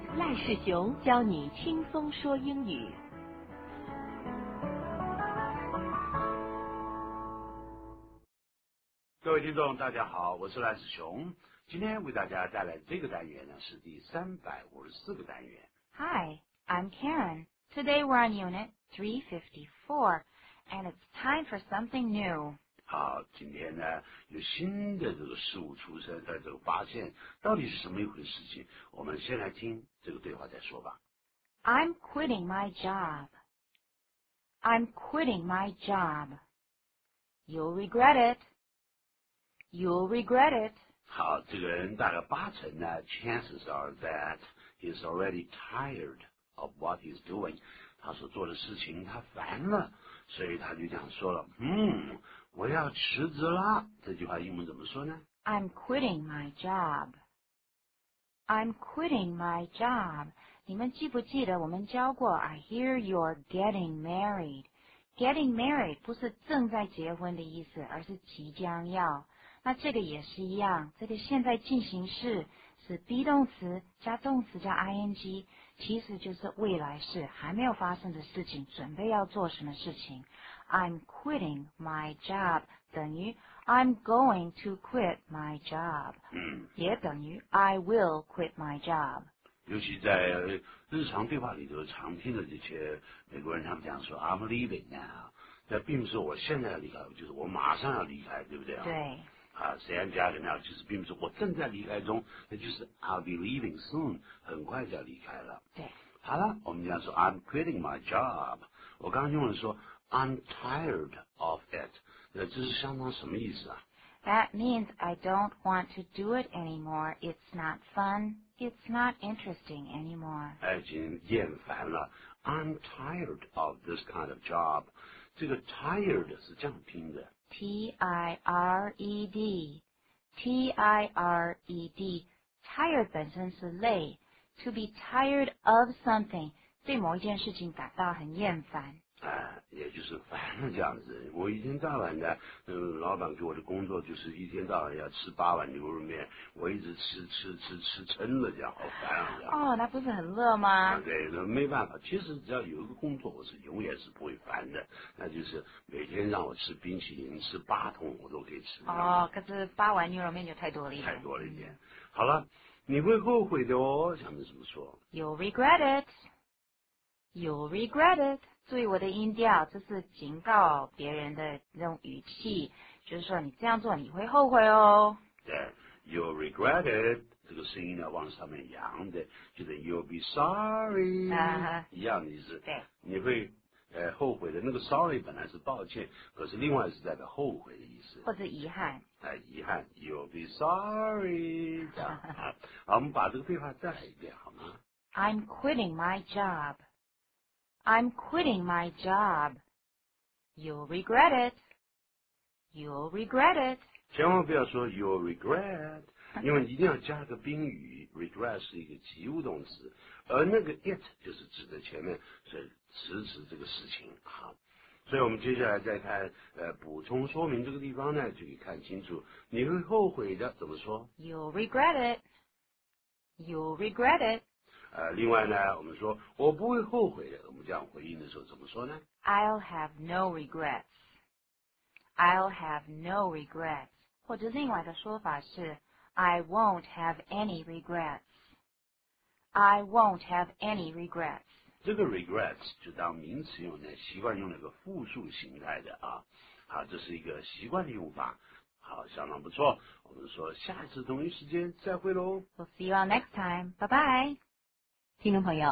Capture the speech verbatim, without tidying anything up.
赖世雄教你轻松说英语。 各位听众，大家好，我是赖世雄。今天为大家带来这个单元呢，是第三百五十四个单元。 Hi, I'm Karen. Today we're on Unit three fifty-four, and it's time for something new. 好，今天呢有新的这个事物出生，在这个发现到底是什么一回事情？我们先来听这个对话再说吧。 I'm quitting my job. I'm quitting my job. You'll regret it. You'll regret it. 好，这个人大概八成呢 chances are that he's already tired of what he's doing. 他所做的事情他烦了，所以他就这样说了，嗯，我要辞职啦。这句话英文怎么说呢？ I'm quitting my job. I'm quitting my job. 你们记不记得我们教过 I hear you're getting married. Getting married 不是正在结婚的意思，而是即将要。那这个也是一样，这个现在进行式是 be 动词加动词加 ing， 其实就是未来式还没有发生的事情，准备要做什么事情。I'm quitting my job 等于 I'm going to quit my job， 嗯， 也等于 I will quit my job。 尤其在日常对话里头常听的这些美国人，他们讲说 I'm leaving now， 那并不是我现在要离开，就是我马上要离开，对不对啊？ 对。 啊 ，Sam 加的那就是并不是我正在离开中，那就是 I'll be leaving soon， 很快就要离开了。 对。 好了，我们讲说 I'm quitting my job， 我刚刚用了说 I'm tired of it， 那这是相当什么意思啊？ That means I don't want to do it anymore. It's not fun. It's not interesting anymore. 哎，已经厌烦了。I'm tired of this kind of job。这个 tired 是这样拼的。 T I R E D T I R E D Tired 本身是累 To be tired of something 对某一件事情感到很厌烦。 哎，也就是烦了这样子。我一天到晚的，嗯，老板给我的工作就是一天到晚要吃八碗牛肉面，我一直吃吃吃吃撑了，这样好烦啊！这样。 哦，那不是很乐吗？ 啊，对，那没办法。其实只要有一个工作，我是永远是不会烦的，那就是每天让我吃冰淇淋，吃八桶我都可以吃。 哦，可是八碗牛肉面就太多了一点。 太多了一点。好了，你会后悔的哦。下面怎么说 ？You'll regret it. You'll regret it. 注意我的音调，这是警告别人的那种语气，就是说你这样做你会后悔哦。 对 ，You'll regret it， 这个声音呢往上面扬的，就是 You'll be sorry，、uh, 一样的意思。 对， 你会呃后悔的。那个 sorry 本来是抱歉，可是另外是代表后悔的意思， 或者遗憾。 哎、呃，遗憾 ，You'll be sorry， 这样啊。好，我们把这个对话再来一遍好吗 ？I'm quitting my job. I'm quitting my job. You'll regret it. You'll regret it. 千万不要说 you'll regret， 因为一定要加个宾语 ，regret 是一个及物动词，而那个 it 就是指的前面，所以迟迟这个事情好。所以我们接下来再看呃补充说明这个地方呢，就可以看清楚，你会后悔的怎么说 ？You'll regret it. You'll regret it. 呃，另外呢，我们说我不会后悔的，我们这样回应的时候怎么说呢 ？I'll have no regrets. I'll have no regrets. 或者另外的说法是 I won't have any regrets. I won't have any regrets. 这个 regrets 就当名词用的，习惯用那个复数形态的啊。好，这是一个习惯的用法。好，相当不错。我们说下一次同一时间再会喽。 We'll see you all next time. Bye bye. 听众朋友。